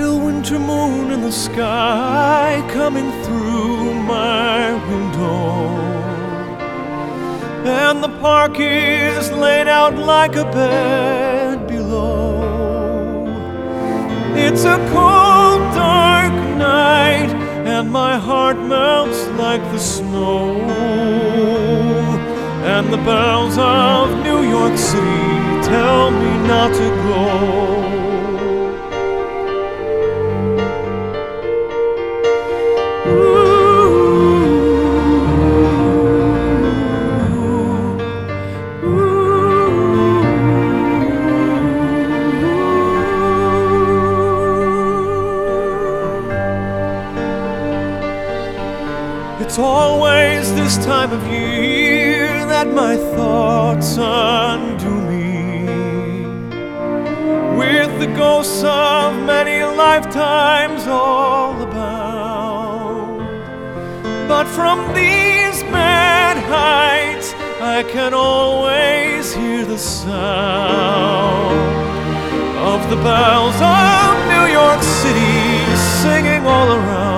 pale winter moon in the sky coming through my window, and the park is laid out like a bed below. It's a cold, dark night, and my heart melts like the snow, and the bells of New York City tell me not to go. It's always this time of year that my thoughts undo me, with the ghosts of many lifetimes all about. But from these mad heights I can always hear the sound of the bells of New York City singing all around.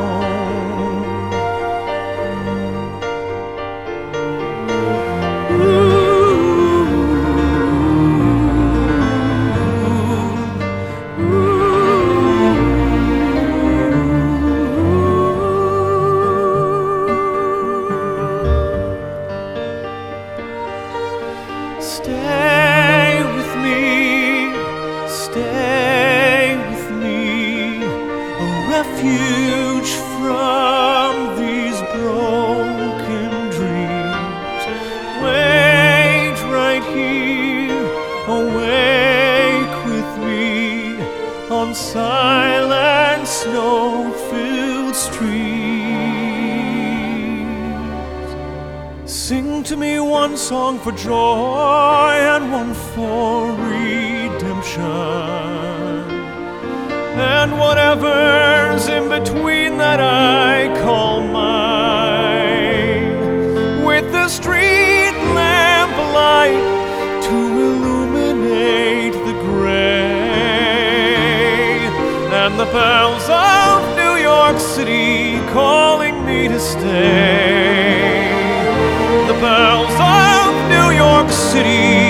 Stay with me, a refuge from these broken dreams. Wait right here, awake with me on silent snow-filled streets. Sing to me one song for joy and one for redemption, and whatever's in between that I call mine, with the street lamp light to illuminate the gray, and the bells of New York City calling me to stay. The bells of New York City